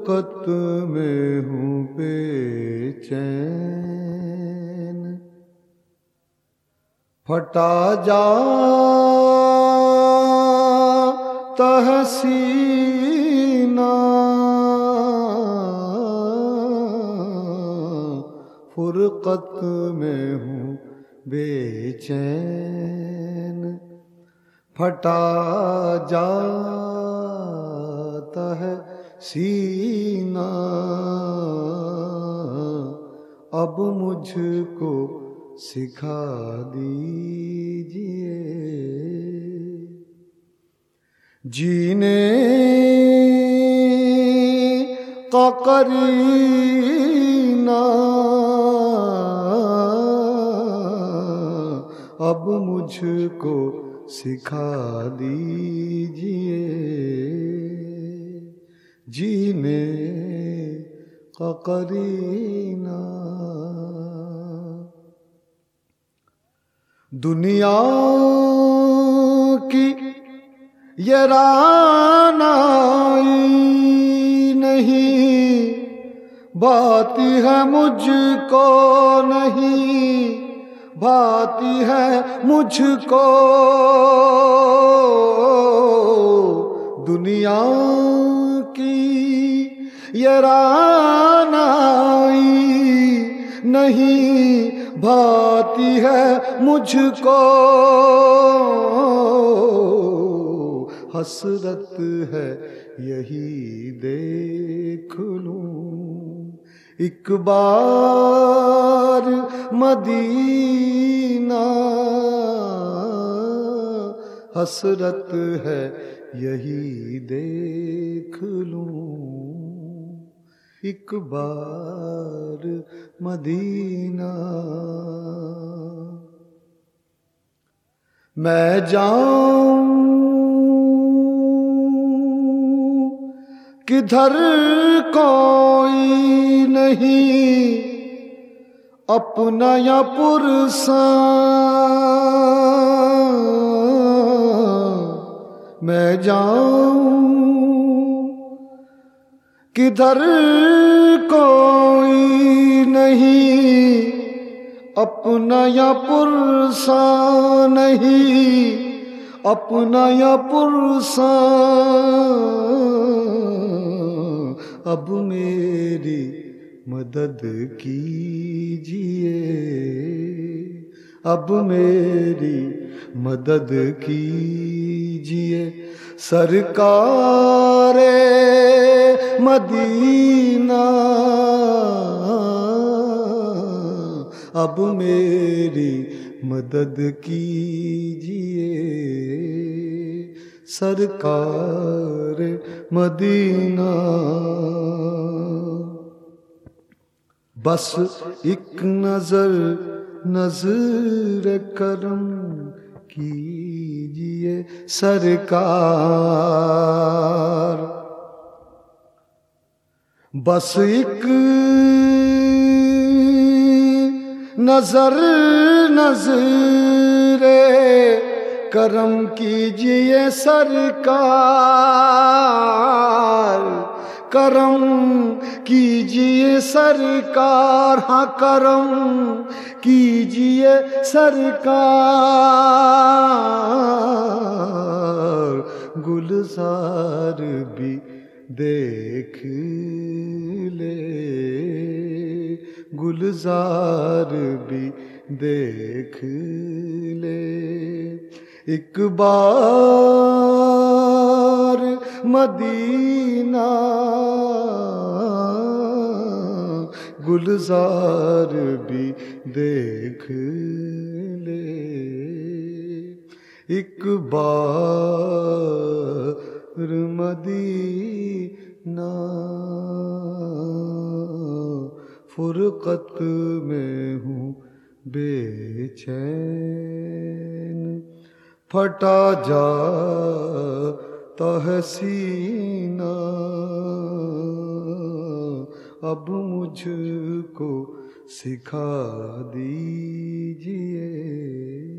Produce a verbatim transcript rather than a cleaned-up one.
फुरकत में हूँ बेचैन, फटा जाता है सीना, फुरकत में हूँ बेचैन, फटा जाता है सीना। अब मुझको सिखा दीजिए जीने का करीना, अब मुझको सिखा दीजिए जीने का करीना। दुनिया की ये रानाई नहीं, भाती है मुझको नहीं, भाती है मुझको। दुनिया की ये रानाई नहीं, भाती है मुझको। हसरत है यही देख लूं एक बार मदीना, हसरत है यही देख लूं एक बार मदीना। मैं जाऊं किधर कोई नहीं, अपना या पुरसा। मैं जाऊं किधर कोई नहीं, अपना या पुरसा नहीं, अपना या पुरसा। अब मेरी मदद कीजिए, अब मेरी मदद कीजिए सरकारे मदीना। अब मेरी मदद कीजिए सरकार मदीना। बस एक नजर नजर करम कीजिए सरकार, बस एक नजर नजरे करम कीजिए सरकार, करम कीजिए सरकार। हाँ करम कीजिए सरकार। गुलजार भी देख ले, गुलजार भी देख ले एक बार मदीना। गुलजार भी देख ले एक बार मदीना। फुरकत में हूँ बेचैन, फटा जाता है सीना। अब मुझको सिखा दीजिए